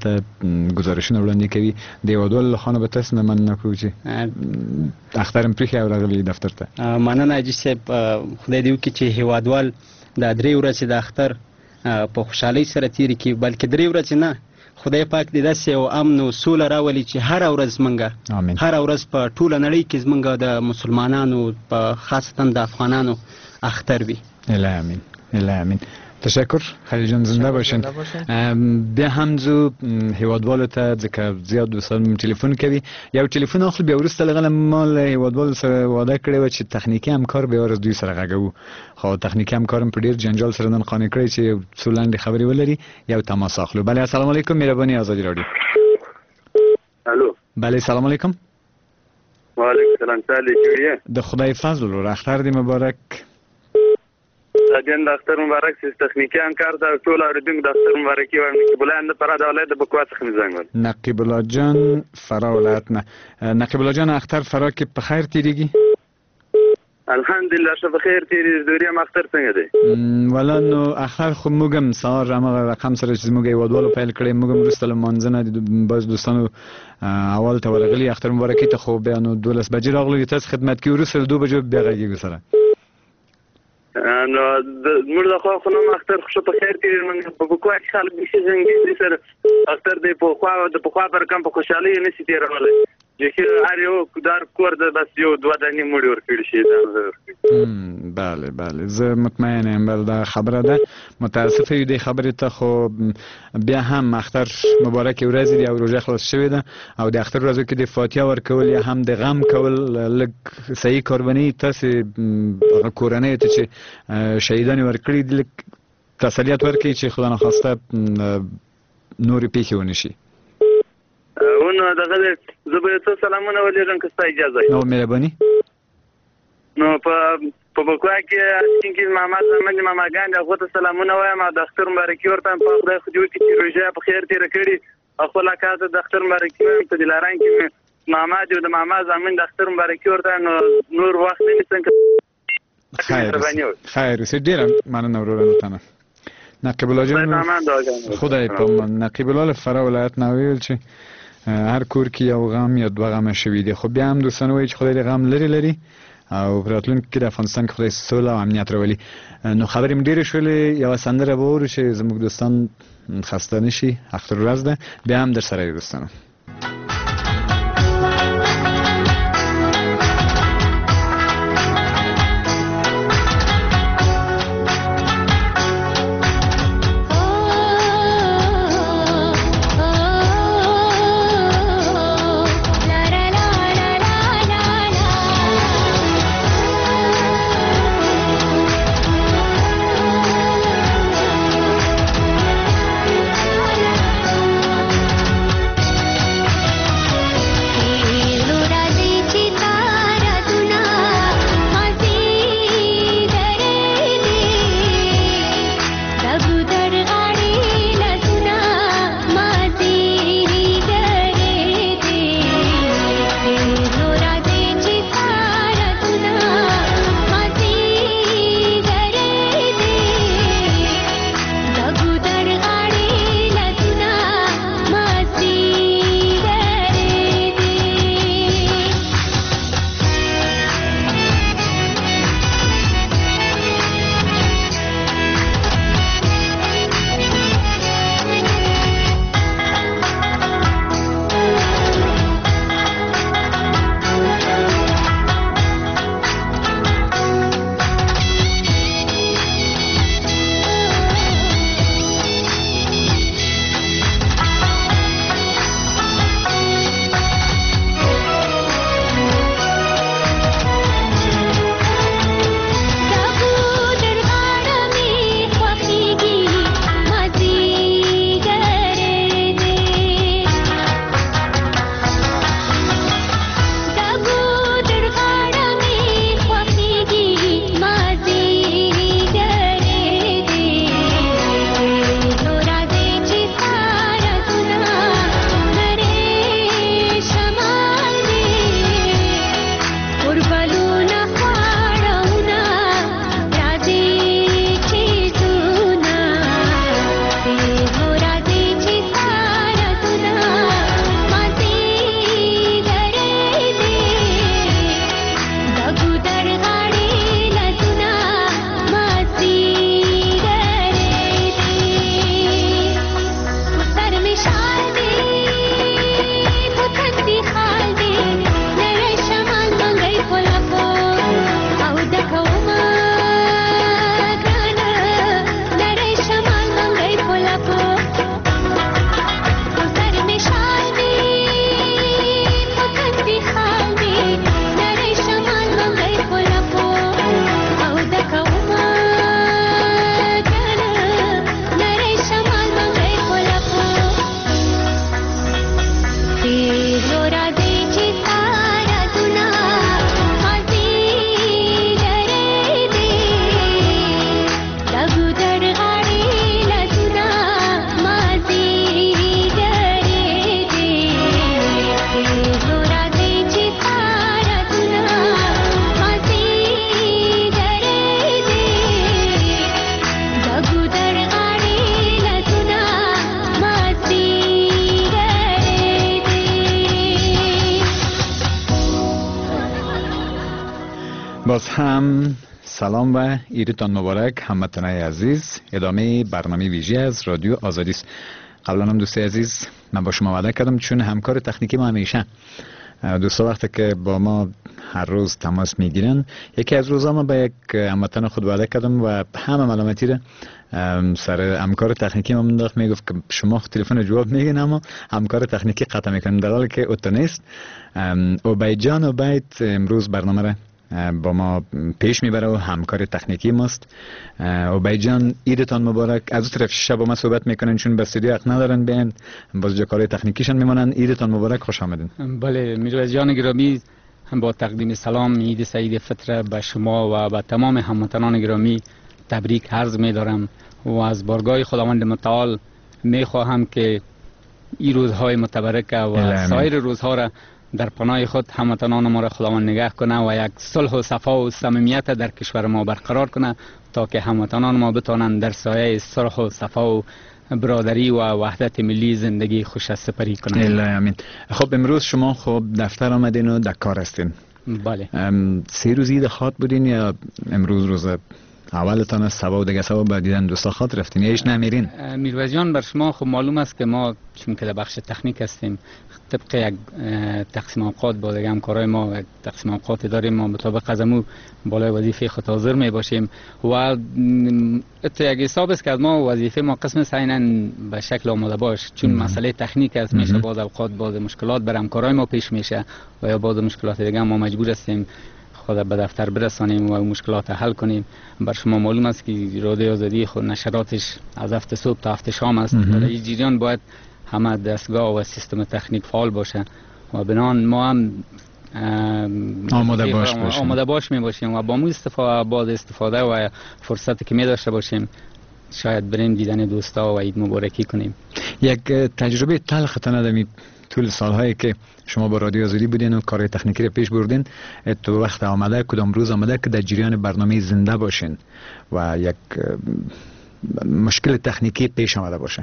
ته گزارشونه وړاندې کوي د هیوادوالو له خوا به تاسو نه مننه کوو چې اختر هم پرېښی او راغلی دفتر ته. مننه حاجي صاحب، خدای دې وکړي چې هیوادوال دا 3 ورځې د اختر په خوشحالۍ سره تېرې کړي، بلکې 3 ورځې نه، خدای پاک دې داسې یو امن او سوله راولي چې هره ورځ زمونږ هره ورځ په ټوله نړۍ کې زمونږ د مسلمانانو په خاصتا د افغانانو اختر وي. الهی امین، الهی امین. تشکر خلیل جان، زنده باشین. بیا هم زو هیوادوالو ته ځکه زیاد دوستان تلیفون کوي، یو تلیفون اخلي بیا وروسته لغه مال هیوادوالو سره واده کړی و چې تخنیکی همکار به ورځ دوی سره غږو، خو تخنیکی همکارم په ډیر جنجال سره نن قانع کړی چې څو لنډې خبرې ولري. یو تماس اخلو. بله السلام علیکم، مهرباني آزادی رادیو. الو. بله سلام علیکم. وعلیکم السلام. تعالی د خدای فضل ور اختر دی مبارک. دین د اختر مبارک سي تخنیکی همکار د ټول اوریدونکو د اختر مبارکي وایم. نقیب الله د فراه د ولایت د بکوا څخه زنګ ول. نقیب الله جان فراه ولایت نه. نقیب الله جان اختر فراه کې په خیر تیریږي؟ الحمدلله شه په خیر تیریږي. دوری هم اختر څنګه دی؟ ولا نو اختر خو موږ هم سهار هغه رقم سره چې موږ هیوادوالو پیل کړی، موږ هم وروسته له مانځه نه باز دوستانو اول ته ورغلي اختر مبارکي ته، خو بیا نو 12 بجې راغلو تاسو خدمت کې وروسته 2 بجو بیا غږیږو سره. نو موږ د خو نو اختر خو په خیر تیری. موږ په بکوا کې خلک به شي څنګه سره اختر دی په خوا پر کم په خوشحالي نه سي تیرولای چې هر یو دار کور د بس یو 2 دانې مړی ورکړي شي. بله بله زه مطمئن یم بل دا خبره ده. متاسفه یو د خبرې ته خو بیا هم اختر مبارک ورځ دی او روزه خلاص شوې ده او د اختر ورځو کې د فاتحه ورکول یا هم د غم کول لږ صحیح قرباني تاسو کورنۍ ته چې شهیدان ورکړي د تسلیت ورکړي چې خدای نه خواسته نور پیښې ونه شي. ونه دغه زه به تاسو سلامونه ولېږم که تاسو اجازه وي. نو مهرباني. نو په بکوا کې څنګه محمد زماني ماماګان هغه ته سلامونه وایم. د اختر مبارکي ورته په خدای خو دې چې روزه په خیر تیر کړي. خپل کاته د اختر مبارکي په دلاران کې ماما دې د ماما زمين د اختر مبارکي ورته نور وخت نه څنګه خیر سي ډیر مننه ورونه تنه. نقیب الله جان خدای په نقیب الله فراه ولایت نو ویل چې هر کور کې یو غم یا 2 غم شوي دي، خو بیا هم دوستان وایي چې خدای دې غم لري او راتلونکي کې د افغانستان کې خدای سوله او امنیت راولي. نو خبرې مې ډېرې شولې، یوه سندره به واورو چې زموږ دوستان خسته نه شي. اختر ورځ ده، بیا هم در سره یو دوستانو. باز هم سلام و عیدتان مبارک هموطنان عزیز. ادامه برنامه ویژه از رادیو آزادی است. قبلا هم دوست عزیز من با شما وعده کردم چون همکار تکنیکی ما همیشه دوستا وقتی که با ما هر روز تماس میگیرن، یکی از روزا ما به یک هموطن خود وعده کردم و همه ملامتی را سر همکار تکنیکی ما منداخت. میگفت که شما تلفن جواب میگین اما همکار تکنیکی قطع میکنن، در حالی که اوت نیست. عبید جان عبید امروز برنامه را با ما پیش میبره و همکار تکنیکی ماست. عبید جان عیدتان مبارک. از اون طرف شب با ما صحبت میکنن چون به استودیو حق ندارن بیان، باز جا کار تکنیکیشان میمونن. عیدتان مبارک، خوش آمدین. بله میرویس جان گرامی، هم با تقدیم سلام عید سعید فطر به شما و به تمام هموطنان گرامی تبریک عرض می‌دارم و از بارگاه خداوند متعال می‌خواهم که این روزهای متبرک و سایر روزها را در پناه خود هموطنان ما را خداوند نگه کنه و یک صلح و صفا و صمیمیت در کشور ما برقرار کنه تا که هموطنان ما بتوانند در سایه صلح و صفا و برادری و وحدت ملی زندگی خوش سپری کنند. الله امین. خب امروز شما خب دفتر آمدین و در کار هستین. بله. 3 روز عید خاط بودین یا امروز روز اولتان است؟ سبا و دیگه سبا بعد دیدن دوستا خاط رفتین یا هیچ نمیرین؟ میرویس جان بر شما خب معلوم است که ما چون که در بخش تکنیک هستیم طبق یک تقسیم اوقات با دیگه همکارای ما تقسیم اوقات داریم. ما مطابق از امو بالای وظیفه خود حاضر می باشیم و یک حساب است که از ما وظیفه ما قسم است عیناً به شکل آماده باش، چون مسئله تکنیک است میشه بعض اوقات بعض مشکلات بر همکارای ما پیش میشه و یا بعض مشکلات دیگه ما مجبور هستیم خود به دفتر برسانیم و مشکلات حل کنیم. بر شما معلوم است که رادیو آزادی خود نشراتش از هفته صبح تا هفته شام است. در این جریان باید همه دستگاه و سیستم تکنیک فعال باشه و بنان ما هم آماده باش می باشیم و با مو استفاده و فرصتی که می داشته باشیم شاید بریم دیدن دوستا و عید مبارکی کنیم. یک تجربه تلخ ندمی طول سالهایی که شما با رادیو آزادی بودین و کار تکنیکی رو پیش بردین، تو وقت آمده کدام روز آمده که در جریان برنامه زنده باشین و یک مشکل تکنیکی پیش آمده باشه؟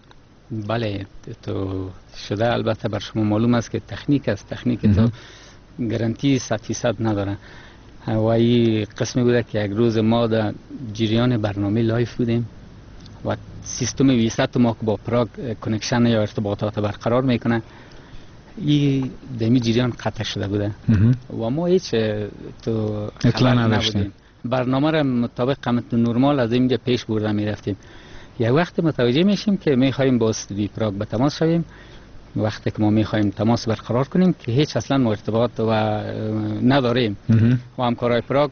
بله تو شده. البته بر شما معلوم است که تکنیک است، تکنیک تو گارانتی 100% نداره و این قسمی بوده که یک روز ما در جریان برنامه لایف بودیم و سیستم ویست ما که با پراگ کنکشن یا ارتباطات برقرار میکنه این دمی جریان قطع شده بوده و ما هیچ تو خبر نبودیم. برنامه را مطابق قامت نرمال از اینجا پیش برده میرفتیم. یک وقت متوجه میشیم که میخوایم با استودیو پراگ به تماس شویم. وقتی که ما میخوایم تماس برقرار کنیم که هیچ اصلا ارتباط و نداریم و همکارای پراگ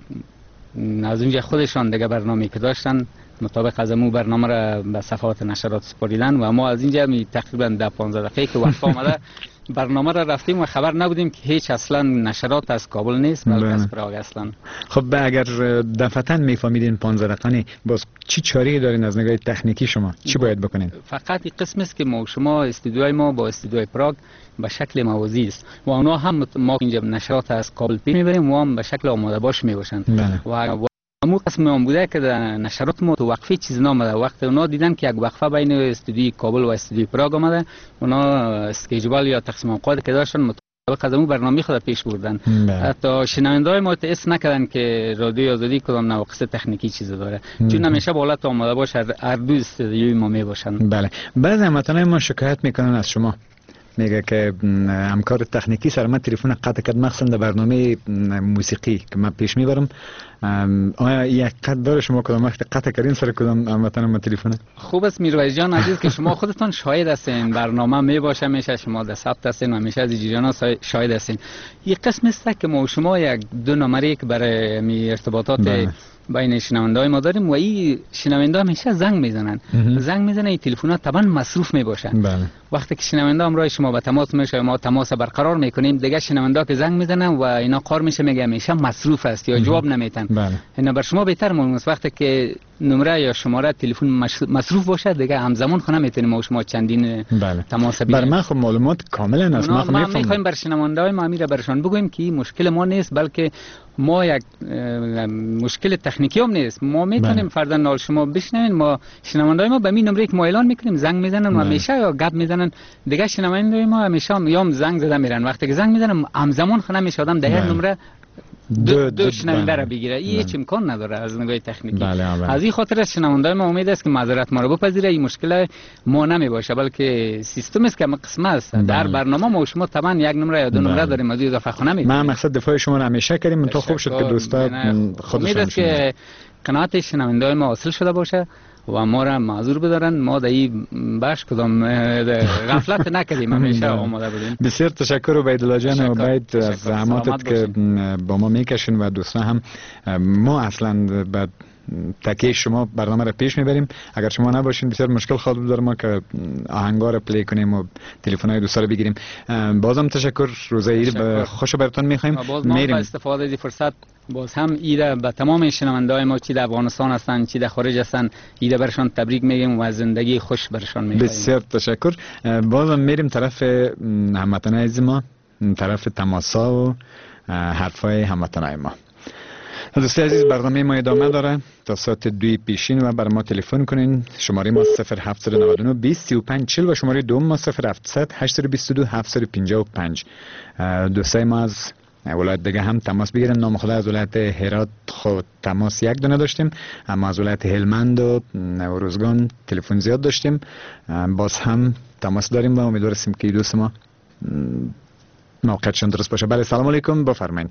از اونجا خودشان دیگه برنامه که داشتن مطابق از امو برنامه را به صفحات نشرات سپاریدن و ما از اینجا تقریبا 10-15 دقیقه که وقت آمده برنامه را رفتیم و خبر نبودیم که هیچ اصلا نشرات از کابل نیست بلکه از پراگ اصلا. خب اگر دفعتاً میفهمیدین 15 دقیقه باز چی چاره دارین از نگاه تکنیکی شما؟ چی باید بکنین؟ فقط این قسم است که ما شما استودیوهای ما با استودیوهای پراگ به شکل موازی است و اونا هم ما اینجا نشرات از کابل پیش میبریم و هم به شکل آماده باش میباشن و همون قسم هم بوده که در نشرات ما تو وقفه چیز نامده. وقت اونا دیدن که یک وقفه بین استودیوی کابل و استودیوی پراگ آمده، اونا اسکیجول یا تقسیم اوقات که داشتن مطابق از اون برنامه خود پیش بردن. حتی شنونده‌های ما تأسیس نکردن که رادیو آزادی کدام نواقص تکنیکی چیز داره، چون همیشه به حالت آماده باش هر دو استودیوی ما میباشن. بله. بعضی هموطنان ما شکایت میکنن از شما، میگه که همکار تکنیکی سر من تلفن قطع کرد مخصوصا در برنامه موسیقی که من پیش میبرم. آیا یک قطع داره شما کدام وقت قطع کردین سر کدام هموطن ما تلفن؟ خوب است میرویس جان عزیز که شما خودتان شاهد هستین، برنامه میباشه میشه شما در ثبت هستین و میشه از جریان شاهد هستین. یک قسم است که ما شما یک دو نمره که برای ارتباطات بین شنونده‌های ما داریم و این شنونده همیشه زنگ میزنن. زنگ میزنن این تلفن‌ها طبعا مصروف میباشن. وقتی که شنونده همراه شما به تماس میشه ما تماس برقرار میکنیم، دیگه شنونده که زنگ میزنن و اینا قار میشه میگه همیشه مصروف است یا جواب نمیتن. اینا بر شما بهتر معلوم است وقتی که نمره یا شماره تلفن مصروف باشه دیگه همزمان خونه میتونیم ما شما چندین تماس بگیریم. بر من خب معلومات کاملا است. ما میخوایم بر شنونده‌های ما میره برشان بگویم که مشکل ما نیست بلکه ما یک مشکل تکنیکی هم نیست. ما میتونیم فردا نال شما بشنوین، ما شنونده‌های ما به این نمره که ما اعلان میکنیم زنگ میزنن و همیشه یا گپ میزنن دیگه شنونده‌های ما همیشه یا زنگ زده میرن. وقتی که زنگ میزنن همزمان خونه میشه آدم در نمره دو شنونده را بگیره. این هیچ امکان نداره از نگاه تکنیکی. از این خاطر از شنونده ما امید است که معذرت ما را بپذیره. این مشکل ما نمی باشه بلکه سیستم است که قسمه است. در برنامه ما و شما طبعا یک نمره یا دو نمره داریم، از اضافه خو نمی. ما مقصد دفاع شما را همیشه کردیم، تو خوب شد که دوستا خودشون امید است که قناعت شنونده ما حاصل شده باشه و ما را معذور بدارن. ما در این بخش کدام غفلت نکردیم، همیشه آماده بودیم. بسیار تشکر عبیدالله جان و عبید از زحماتت که با ما میکشین و دوستان هم. ما اصلا به تکیه شما برنامه را پیش میبریم. اگر شما نباشین بسیار مشکل خواهد بود ما که آهنگا را پلی کنیم و تلفن‌های دوستا را بگیریم. بازم تشکر. روز عید خوش براتون میخوایم. میریم. استفاده از فرصت باز هم ایده به تمام شنونده‌های ما چی در افغانستان هستن چی در خارج هستن ایده برشان تبریک میگیم و زندگی خوش برشان میخوایم. بسیار تشکر. بازم میریم طرف هموطنای عزیز ما، طرف تماسا و حرفای هموطنای ما. دوستان عزیز برنامه ما ادامه داره تا ساعت 2 پیشین و بر ما تلفن کنین. شماره ما 0799 2035 40 و شماره دوم ما 0700 822 755. دوستای ما از ولایت دیگه هم تماس بگیرن. نام خدا از ولایت هرات خود تماس یک دونه داشتیم، اما از ولایت هلمند و روزگان تلفن زیاد داشتیم. باز هم تماس داریم و امیدواریم که دوست ما موقعشون درست باشه. بله سلام علیکم، بفرمایید.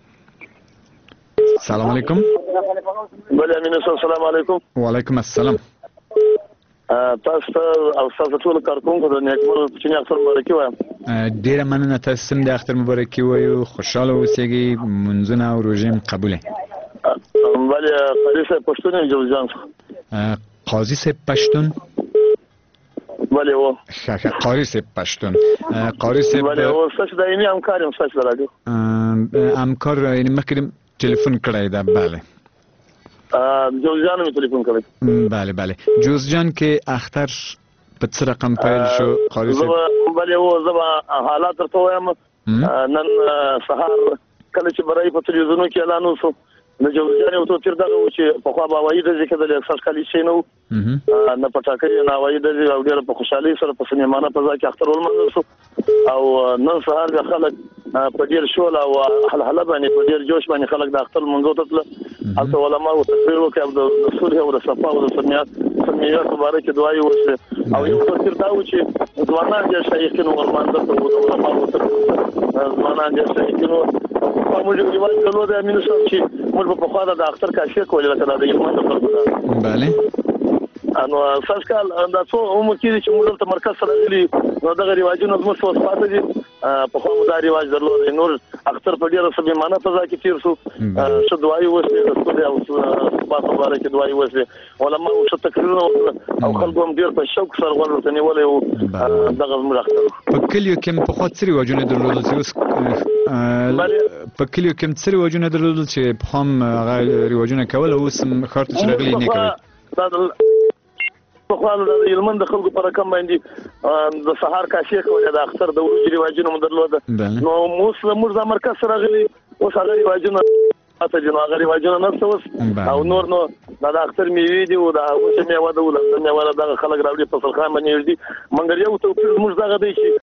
سلام علیکم. بله امین سلام علیکم. و علیکم السلام. تاسو او تاسو ټول کارکونکو د نیکمرغه کوچنی اختر مبارکي وایم. ډیره مننه. تاسو هم د اختر مبارکي وایو. خوشاله اوسئ. منځونه او روژې قبوله. بله قاضي صاحب پښتون یم جوزجان. قاضي صاحب پښتون. بله و. قاضي صاحب پښتون. قاضي صاحب بله و. ستاسو دایمي همکار یم ستاسو راډیو. همکار یعنی مخکې تلفن کړی دا. بله جوزجان می تلفن کړی. بله بله. جوزجان کې اختر په څه رقم پیل شو قاضي صاحب؟ بله و زما حالات درته وایم. نن سهار کله چې برای په تلویزیونو کې اعلان وشو د جوزجان یو تیر دغه و چې په خوا به هوایي ډزې کېدلې، اکثر کالي شي نه و نه پټاکۍ نه هوایي ډزې او ډېره په خوشحالۍ سره په سنیمانه فضا کې اختر ولمانځل شو. او نن سهار بیا خلک په ډېر شول او هلهله باندې په ډېر جوش باندې خلک د اختر لمانځلو ته تلل. هلته علماو تقریر وکړ او د صلح او د صفا او د صمیمیت په باره کې دعایې وشوې. او یو تفسیر دا و چې ځوانان ډېر شایقین وو لمانځه ته د علماو ځوانان ډېر شایقین وو. موږ یو رواج درلود امین صاحب چې موږ په پخوا د اختر کاشي کولې لکه د هلمند د خلکو ده. بله نو سږ کال دا څو عمر کېږي چې موږ دلته مرکز سره راغلي نو دغه رواجونه زموږ څه پاتې دي. پخوا مو دا رواج درلود. نور اختر په ډېره صمیمانه فضا کې تېر شو. ښه دعایې وشوې د صلح او صفا په باره کې دعایې وشوې. علماو ښه تقریرونه وکړل او خلکو هم ډېر په شوق سره غوږ ورته نیولی و. دغه زموږ اختر په کلیو کې پخوا څه رواجونه درلودل چې اوس په کلیو کې څه رواجونه درلودل چې پخوا هم هغه رواجونه کول او اوس هم ښار ته چې راغلي نه کوي؟ پخوا د هلمند د خلکو په رقم باندې د سهار کاشي کولې د اختر د وروجې رواجونه مو درلوده. نو اوس موږ د مرکز سره راغلي اوس هغه رواجونه اته جنو هغه رواجونه نشته اوس. او نور نو دا د اختر میوې دي او دا اوس میوه د ولادت میوه د خلک راوړي په فلخان باندې دي. مګر یو توپیر موږ دغه دی چې